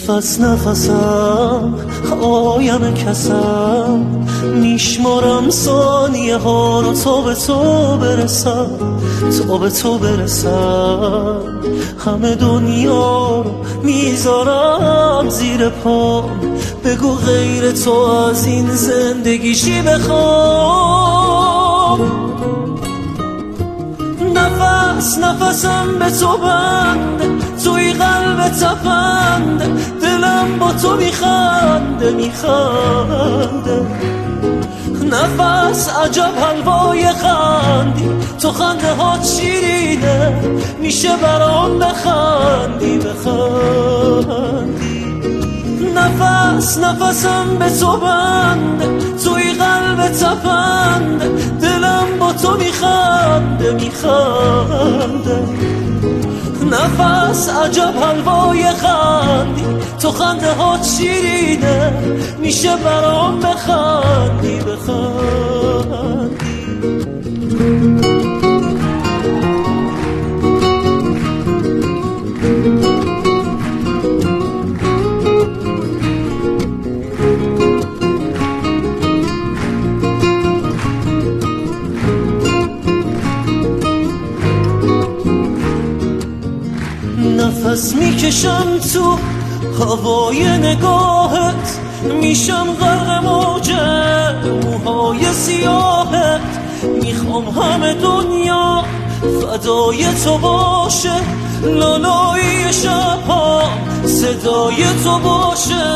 نفس نفسم آیم کسم میشمارم ثانیه ها رو تا به تو برسم، تا به تو برسم. همه دنیا رو میذارم زیر پام، بگو غیر تو از این زندگی چی بخوام. نفس نفسم به تو بنده، توی قلب تپنده، دلم با تو میخنده میخنده. نفس عجب حلوای خندی، تو خنده ها شیرینه، میشه برام بخندی بخندی. نفس نفسم به تو بنده، توی قلب تپنده، دلم با تو میخنده میخنده. نفس عجب حلوای خندی، تو خنده ها شیرینه، میشه برام بخندی بخندی. نفس میکشم تو هوای نگاهت، میشم غرق موج موهای سیاهت. میخوام همه دنیا فدای تو باشه، لالایی شبها صدای تو باشه.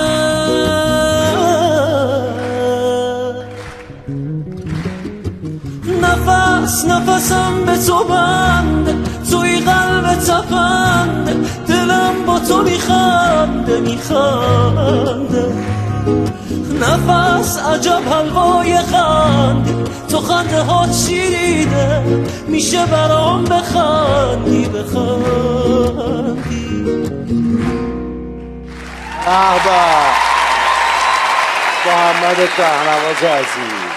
نفس نفسم به تو بنده، توی قلب تپنده، دلم با تو میخنده میخنده. نفس عجب حلوای خندی، تو خنده ها شیرینه، میشه برام بخندی بخندی. محمد پهنواز عزیز.